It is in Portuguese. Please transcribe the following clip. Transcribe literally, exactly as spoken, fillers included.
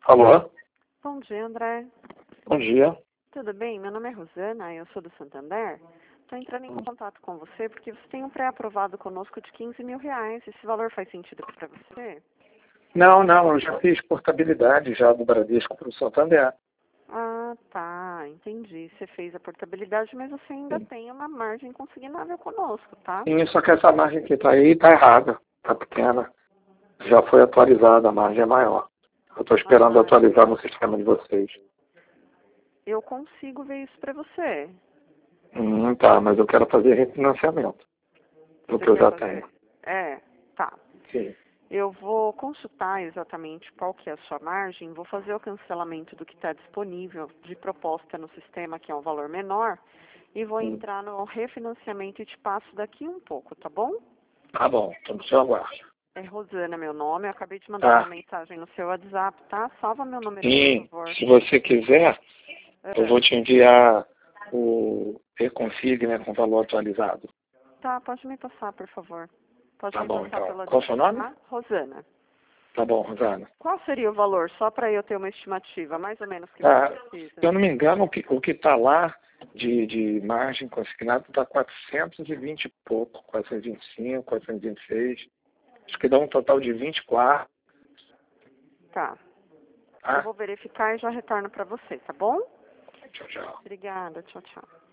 Alô? Bom dia, André. Bom dia. Tudo bem? Meu nome é Rosana, eu sou do Santander. Estou entrando em contato com você porque você tem um pré-aprovado conosco de quinze mil reais. Esse valor faz sentido para você? Não, não, eu já fiz portabilidade já do Bradesco para o Santander. Ah, tá, entendi. Você fez a portabilidade, mas você ainda Sim. tem uma margem consignável conosco, tá? Sim, só que essa margem que está aí está errada, está pequena. Já foi atualizada, a margem é maior. Eu estou esperando Ah, atualizar no sistema de vocês. eu consigo ver isso para você. Hum, tá, mas eu quero fazer refinanciamento do Você que eu quer já fazer? tenho. É, tá. Sim. Eu vou consultar exatamente qual que é a sua margem, vou fazer o cancelamento do que está disponível de proposta no sistema, que é um valor menor, e vou Sim. entrar no refinanciamento e te passo daqui um pouco, tá bom? Tá bom, estou no seu aguardo. É Rosana meu nome, eu acabei de mandar uma Tá. mensagem no seu WhatsApp, tá? Salva meu número aí, por E favor. se você quiser, eu É. vou te enviar o e-config, né, com valor atualizado. Tá, pode me passar, por favor. Pode Tá me bom, passar então. pelo Qual o seu WhatsApp, nome? tá? Rosana. Tá bom, Rosana. Qual seria o valor, só para eu ter uma estimativa, mais ou menos, que Ah, você se precisa? eu não me engano, o que o que está lá de, de margem consignada está quatrocentos e vinte e pouco, quatrocentos e vinte e cinco, quatrocentos e vinte e seis. Acho que dá um total de vinte e quatro. Tá. Eu Tá? vou verificar e já retorno para você, tá bom? Tchau, tchau. Obrigada. Tchau, tchau.